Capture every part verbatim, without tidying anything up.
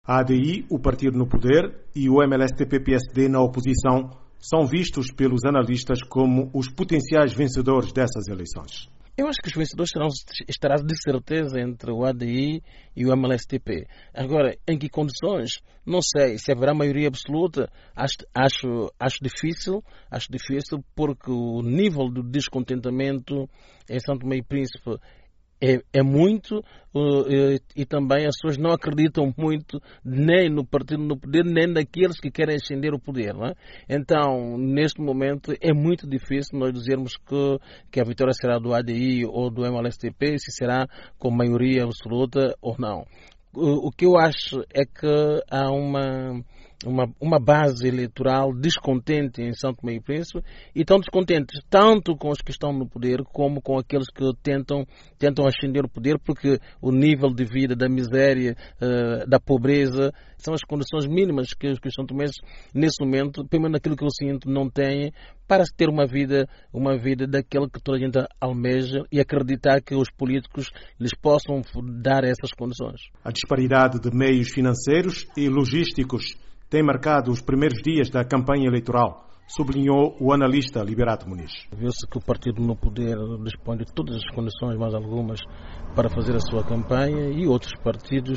A ADI, o partido no poder, e o M L S T P-P S D na oposição são vistos pelos analistas como os potenciais vencedores dessas eleições. Eu acho que os vencedores serão, estará de certeza entre o A D I e o M L S T P. Agora, em que condições? Não sei. Se haverá maioria absoluta, acho, acho, acho difícil, acho difícil porque o nível de descontentamento em São Tomé e Príncipe É, é muito uh, e, e também as pessoas não acreditam muito nem no partido no poder, nem naqueles que querem ascender o poder. Não é? Então, neste momento, é muito difícil nós dizermos que, que a vitória será do A D I ou do M L S T P, se será com maioria absoluta ou não. O, o que eu acho é que há uma... Uma, uma base eleitoral descontente em São Tomé e Príncipe e tão descontentes tanto com os que estão no poder como com aqueles que tentam, tentam ascender o poder, porque o nível de vida da miséria, uh, da pobreza, são as condições mínimas que, que os são tomenses nesse momento, pelo menos naquilo que eu sinto, não têm para ter uma vida, uma vida daquele que toda a gente almeja e acreditar que os políticos lhes possam dar essas condições. A disparidade de meios financeiros e logísticos tem marcado os primeiros dias da campanha eleitoral, sublinhou o analista Liberato Muniz. Viu-se que o partido no poder dispõe de todas as condições, mais algumas, para fazer a sua campanha e outros partidos,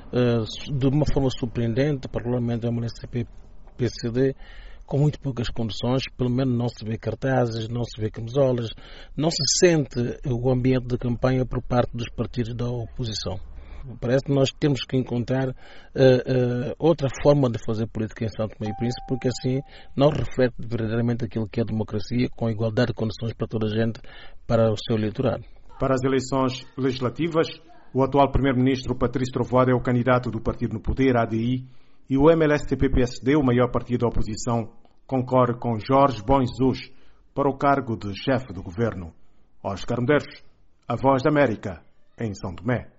de uma forma surpreendente, particularmente o M L S T P C D, com muito poucas condições, pelo menos não se vê cartazes, não se vê camisolas, não se sente o ambiente de campanha por parte dos partidos da oposição. Parece que nós temos que encontrar uh, uh, outra forma de fazer política em São Tomé e Príncipe, porque assim não reflete verdadeiramente aquilo que é a democracia, com igualdade de condições para toda a gente, para o seu eleitorado. Para as eleições legislativas, o atual primeiro-ministro Patrício Trovoada é o candidato do partido no poder, A D I, e o M L S T P-P S D, o maior partido da oposição, concorre com Jorge Bom Jesus para o cargo de chefe do governo. Oscar Medeiros, a Voz da América, em São Tomé.